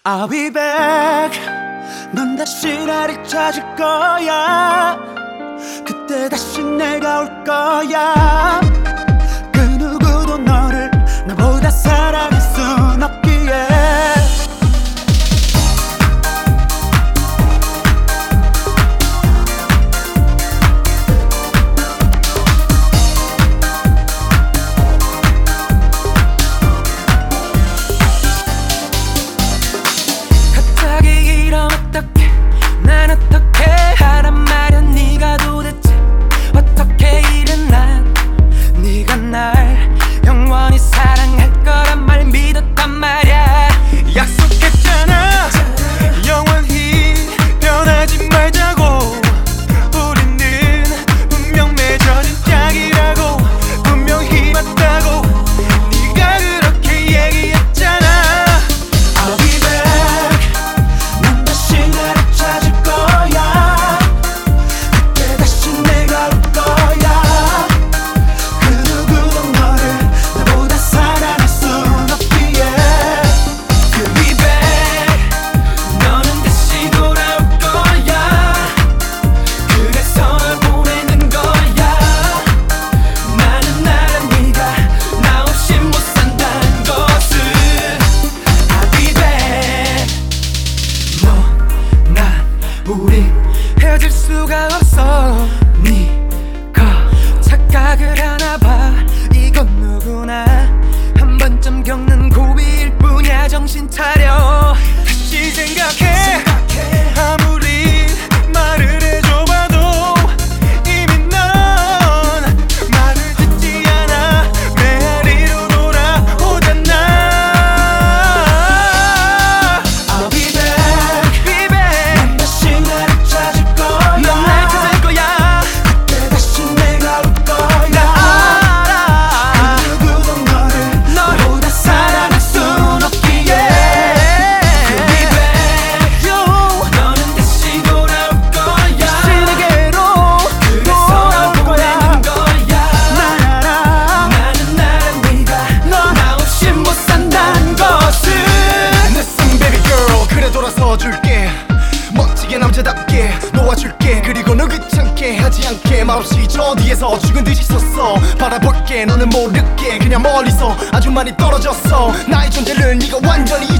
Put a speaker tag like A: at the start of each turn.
A: I'll be back. 넌 다시 나를 찾을 거야. 그때 다시 내가 올 거야. 그 누구도 너를 나보다 사랑할 순 없기에. 난 어떻게 하란 말이야. 네가 도대체 어떻게 일어나. 네가 날 영원히 사랑할 거란 말 믿었단 말이야. 약속했잖아 영원히 변하지 말자고. 우리는 분명 맺어진 짝이라고. 분명히 맞다고 네가 그렇게 얘기했잖아. I'll be back. 난 다시 나를 찾을 거야. 그때 다시 내가 올 거야. 그 누구도 너를 나보다 사랑할 순 없기에. You'll be back. 너는 다시 돌아올 거야. 그래서 널 보내는 거야. 나는 네가 나 없이 못 산다는 것을. I'll be back. 너, 나, 우리 헤어질 수가 없어. 네가 착각을 하나 봐. 이건 누구나 한 번쯤 겪는 고비일 뿐이야. 정신 차려 다시 생각해. 아무리 말을 해줘봐도 이미 넌 말을 듣지 않아. 메아리로 돌아오잖아. I'll be back. Be back. 난 다시 나를 찾을 거야. 넌 날 찾을 거야. 그때 다시 내가 올 거야. 나 알아. 그 누구도 너를 너보다 사랑할 순 없기에. You'll be back. 너는 다시 돌아올 거야. 다시 내게로 그래서 널 보내는 거야. 난 알아. 나는 네가 나 없이 못 산다는 것을.
B: Listen baby girl 그래 돌아서 줄게. 멋지게 남자답게 놓아줄게. 그리고 너 귀찮게 하지 않게. 말없이 저 뒤에서 죽은 듯이 섰어. 바라볼게 너는 모르게 그냥 멀리서 아주 많이 떨어졌어. 나의 존재를 네가 완전히